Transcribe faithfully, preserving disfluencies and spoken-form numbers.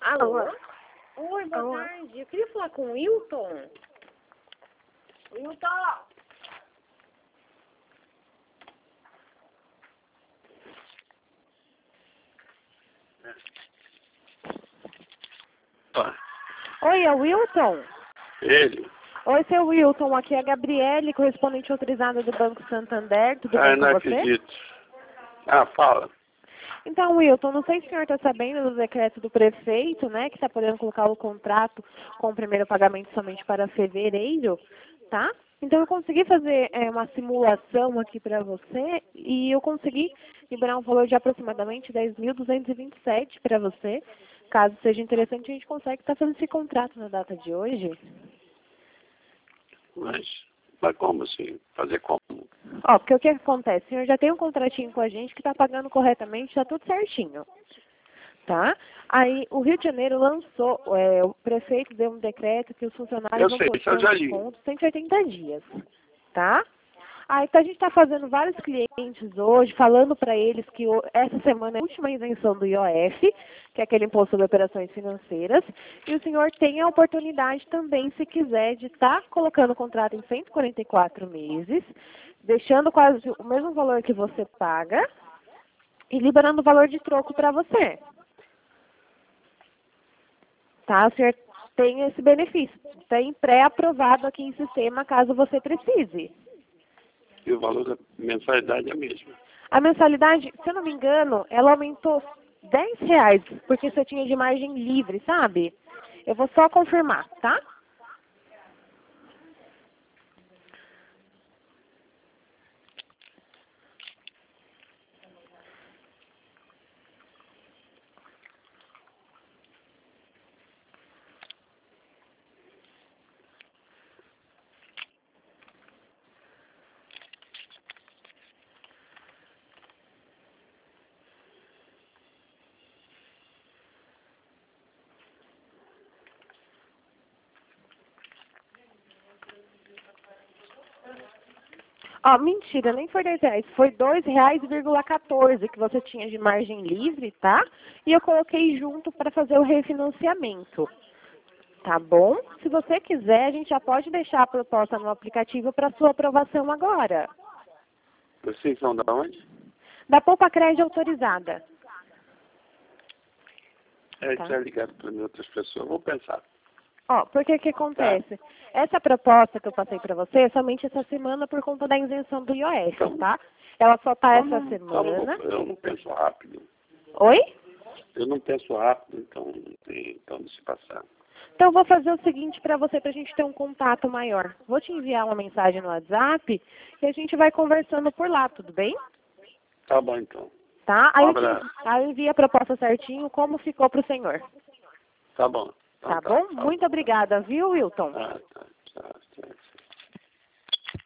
Alô? Alô? Oi, boa Alô? tarde. Eu queria falar com o Wilton. Wilton! Ah, Oi, é o Wilton? ele? Oi, seu Wilton. Aqui é a Gabriele, correspondente autorizada do Banco Santander. Tudo Ah, bem não com você? acredito. Ah, fala. Então, Wilton, não sei se o senhor está sabendo do decreto do prefeito, né, que está podendo colocar o contrato com o primeiro pagamento somente para fevereiro, tá? Então, eu consegui fazer é, uma simulação aqui para você e eu consegui liberar um valor de aproximadamente dez mil duzentos e vinte e sete para você. Caso seja interessante, a gente consegue estar fazendo esse contrato na data de hoje. Mas, mas como assim? Fazer como? Ó, porque o que acontece? O senhor já tem um contratinho com a gente que está pagando corretamente, está tudo certinho. Tá? Aí o Rio de Janeiro lançou, é, o prefeito deu um decreto que os funcionários Eu vão sei, poder isso ter eu um já li. desconto de cento e oitenta dias. Tá? Aí então, a gente está fazendo vários clientes hoje, falando para eles que o- essa semana é a última isenção do I O F, que é aquele imposto sobre operações financeiras, e o senhor tem a oportunidade também, se quiser, de estar colocando o contrato em cento e quarenta e quatro meses, deixando quase o mesmo valor que você paga e liberando o valor de troco para você. Tá? O senhor tem esse benefício. Tem pré-aprovado aqui em sistema, caso você precise. E o valor da mensalidade é a mesma. A mensalidade, se eu não me engano, ela aumentou dez reais, porque você tinha de margem livre, sabe? Eu vou só confirmar, tá? Ó, mentira, nem foi dez reais, foi dois reais e quatorze que você tinha de margem livre, tá? E eu coloquei junto para fazer o refinanciamento. Tá bom? Se você quiser, a gente já pode deixar a proposta no aplicativo para sua aprovação agora. Vocês são da onde? Da Poupa Crédito autorizada. É, Tá. já ligado para outras pessoas. Vou pensar. Ó, porque que acontece? Essa proposta que eu passei para você é somente essa semana por conta da isenção do I O F, Então, tá? Ela só tá Então, essa não, então não semana. vou- eu não penso rápido. Oi? Eu não penso rápido, então não tem então de se passar. Então eu vou fazer o seguinte para você, para a gente ter um contato maior. Vou te enviar uma mensagem no WhatsApp e a gente vai conversando por lá, tudo bem? Tá bom, então. Tá? Aí Um eu, te, abraço. aí eu envio a proposta certinho, como ficou para o senhor. Tá bom. Então, Tá bom? Muito obrigada, viu, Wilton? Ah,